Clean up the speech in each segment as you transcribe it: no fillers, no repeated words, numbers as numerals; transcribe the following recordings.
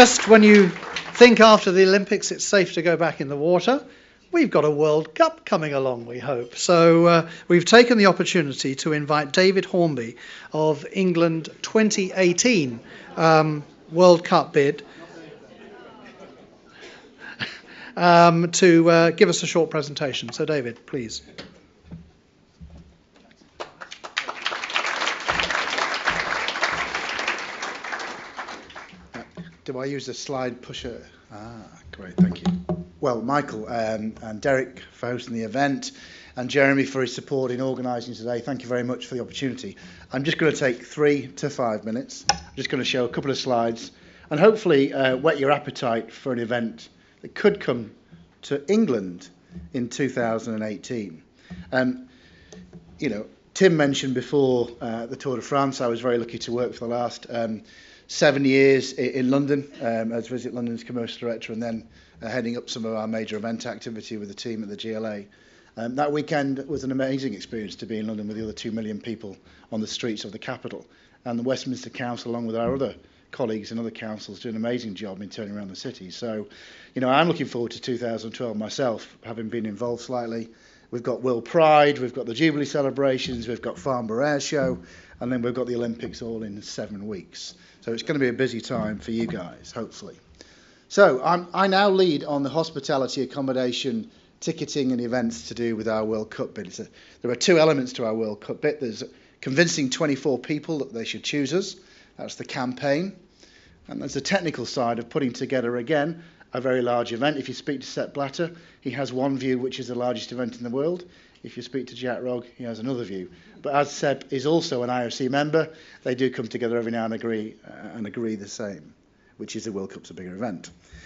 Just when you think after the Olympics it's safe to go back in the water, we've got a World Cup coming along, we hope. So we've taken the opportunity to invite David Hornby of England 2018 World Cup bid to give us a short presentation. So David, please. Do I use the slide pusher? Great, thank you. Well, Michael and Derek for hosting the event, and Jeremy for his support in organising today. Thank you very much for the opportunity. I'm just going to take 3 to 5 minutes. I'm just going to show a couple of slides and hopefully whet your appetite for an event that could come to England in 2018. You know, Tim mentioned before the Tour de France. I was very lucky to work for the last 7 years in London as Visit London's commercial director, and then heading up some of our major event activity with the team at the GLA. That weekend was an amazing experience to be in London with the other 2 million people on the streets of the capital. And the Westminster Council, along with our other colleagues and other councils, do an amazing job in turning around the city. So, you know, I'm looking forward to 2012 myself, having been involved slightly. We've got World Pride, we've got the Jubilee celebrations, we've got Farnborough Air Show, and then we've got the Olympics all in 7 weeks. So it's going to be a busy time for you guys, hopefully. So I now lead on the hospitality, accommodation, ticketing and events to do with our World Cup bid. There are 2 elements to our World Cup bid. There's convincing 24 people that they should choose us. That's the campaign. And there's the technical side of putting together, again, a very large event. If you speak to Sepp Blatter, he has one view, which is the largest event in the world. If you speak to Jack Rogge, he has another view. But as Seb is also an IOC member, they do come together every now and agree the same, which is the World Cup's a bigger event.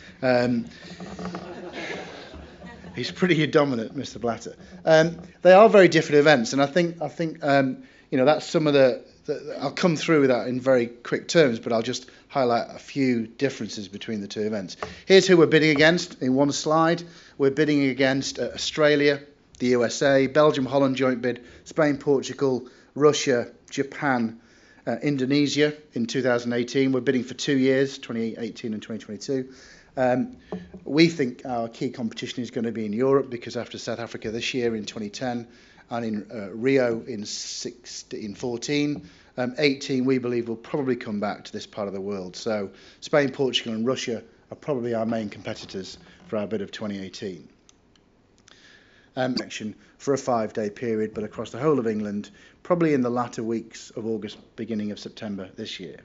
He's pretty dominant, Mr. Blatter. They are very different events, and I think you know, that's some of the I'll come through with that in very quick terms, but I'll just highlight a few differences between the 2 events. Here's who we're bidding against in one slide. We're bidding against Australia, the USA, Belgium, Holland joint bid, Spain, Portugal, Russia, Japan, Indonesia in 2018. We're bidding for 2 years, 2018 and 2022. We think our key competition is going to be in Europe, because after South Africa this year in 2010 and in Rio in 14, 18 we believe will probably come back to this part of the world. So Spain, Portugal and Russia are probably our main competitors for our bid of 2018. For a 5-day period, but across the whole of England, probably in the latter weeks of August, beginning of September this year.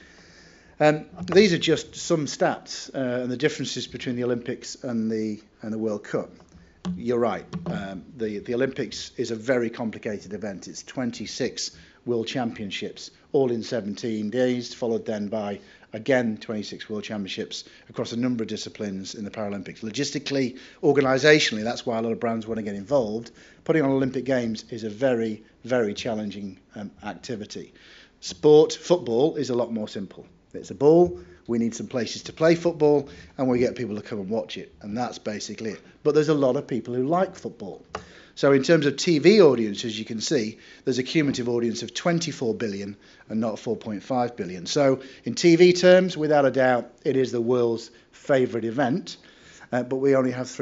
These are just some stats and the differences between the Olympics and the World Cup. You're right. The Olympics is a very complicated event. It's 26 World Championships, all in 17 days, followed then by, again, 26 World Championships across a number of disciplines in the Paralympics. Logistically, organisationally, that's why a lot of brands want to get involved. Putting on Olympic Games is a very, very challenging activity. Football is a lot more simple. It's a ball, we need some places to play football, and we get people to come and watch it, and that's basically it. But there's a lot of people who like football. So in terms of TV audience, as you can see, there's a cumulative audience of 24 billion and not 4.5 billion. So in TV terms, without a doubt, it is the world's favourite event, but we only have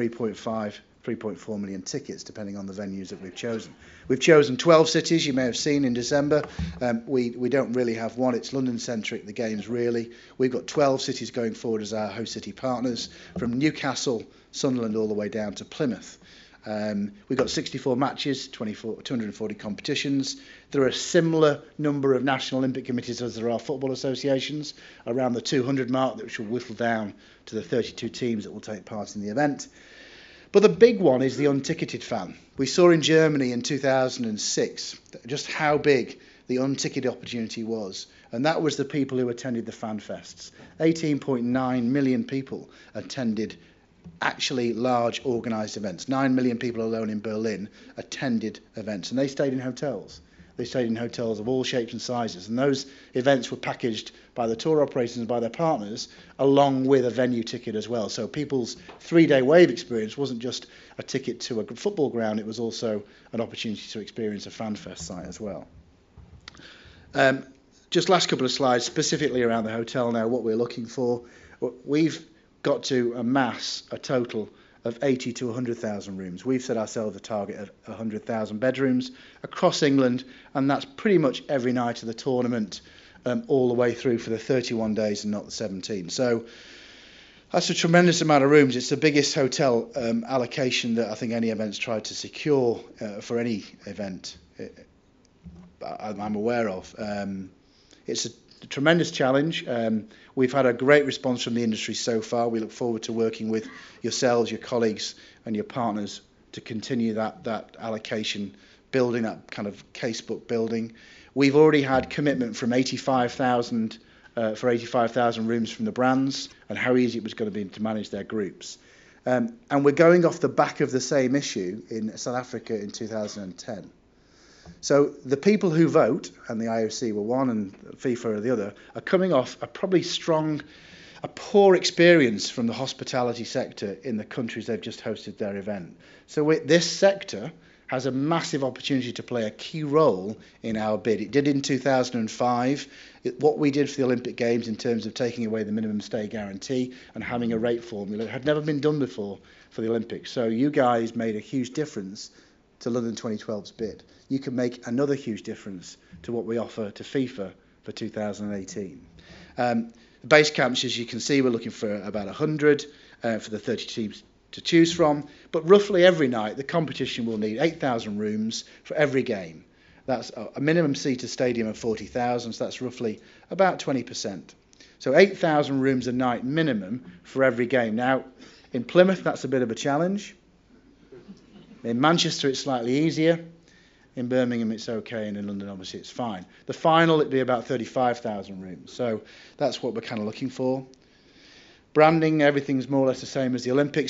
3.4 million tickets, depending on the venues that we've chosen. We've chosen 12 cities, you may have seen in December. We don't really have one, it's London-centric, the Games really. We've got 12 cities going forward as our host city partners, from Newcastle, Sunderland, all the way down to Plymouth. We've got 64 matches, 240 competitions. There are a similar number of National Olympic Committees as there are football associations, around the 200 mark, which will whittle down to the 32 teams that will take part in the event. But the big one is the unticketed fan. We saw in Germany in 2006 just how big the unticketed opportunity was, and that was the people who attended the fan fests. 18.9 million people attended actually large organised events. 9 million people alone in Berlin attended events, and they stayed in hotels. They stayed in hotels of all shapes and sizes, and those events were packaged by the tour operators and by their partners along with a venue ticket as well. So people's 3-day wave experience wasn't just a ticket to a football ground, it was also an opportunity to experience a fan fest site as well. Just last couple of slides specifically around the hotel now, what we're looking for. We've got to amass a total of 80 to 100,000 rooms. We've set ourselves a target of 100,000 bedrooms across England, and that's pretty much every night of the tournament, all the way through for the 31 days and not the 17. So that's a tremendous amount of rooms. It's the biggest hotel allocation that I think any event's tried to secure for any event I'm aware of. It's a tremendous challenge. We've had a great response from the industry so far. We look forward to working with yourselves, your colleagues and your partners to continue that allocation, building that kind of casebook building. We've already had commitment from 85,000 for 85,000 rooms from the brands, and how easy it was going to be to manage their groups. And we're going off the back of the same issue in South Africa in 2010. So the people who vote, and the IOC were one and FIFA are the other, are coming off a poor experience from the hospitality sector in the countries they've just hosted their event. So this sector has a massive opportunity to play a key role in our bid. It did in 2005. What we did for the Olympic Games in terms of taking away the minimum stay guarantee and having a rate formula had never been done before for the Olympics. So you guys made a huge difference to London 2012's bid. You can make another huge difference to what we offer to FIFA for 2018. The base camps, as you can see, we're looking for about 100 for the 30 teams to choose from, but roughly every night the competition will need 8,000 rooms for every game. That's a minimum seater stadium of 40,000, so that's roughly about 20%. So 8,000 rooms a night minimum for every game. Now, in Plymouth, that's a bit of a challenge. In Manchester, it's slightly easier. In Birmingham, it's okay, and in London, obviously, it's fine. The final, it'd be about 35,000 rooms. So that's what we're kind of looking for. Branding, everything's more or less the same as the Olympics.